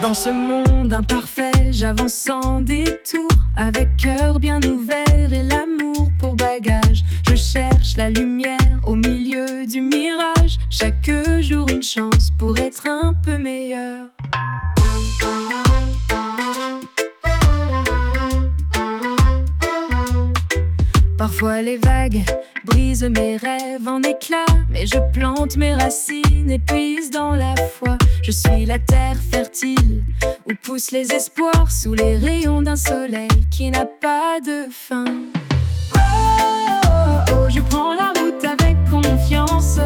Dans ce monde imparfait, j'avance sans détour, avec cœur bien ouvert et l'amour pour bagage. Je cherche la lumière au milieu du mirage, chaque jour une chance pour être un peu meilleur. Parfois les vagues brisent mes rêves en éclats, mais je plante mes racines et puise dans la foi. Je suis la terre fertile où poussent les espoirs, sous les rayons d'un soleil qui n'a pas de fin. Oh, oh, oh, je prends la route avec confiance.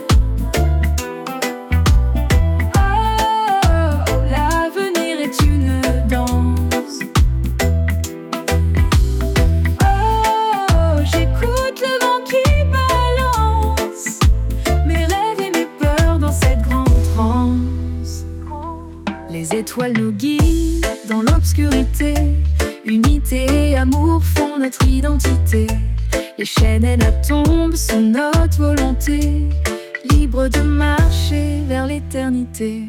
Oh, l'avenir est une danse. Oh, j'écoute le vent qui balance mes rêves et mes peurs dans cette grande transe. Les étoiles nous guident dans l'obscurité, unité et amour font notre identité. Les chaînes et la tombent sous notre volonté, libre de marcher vers l'éternité.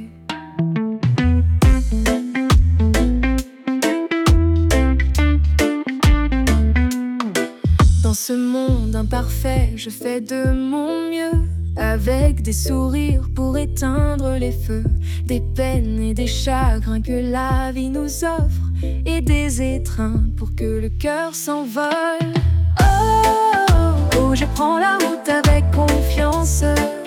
Dans ce monde imparfait, je fais de mon mieux, avec des sourires pour éteindre les feux, des peines et des chagrins que la vie nous offre, et des étreintes pour que le cœur s'envole. Oh, oh, oh, je prends la route avec confiance.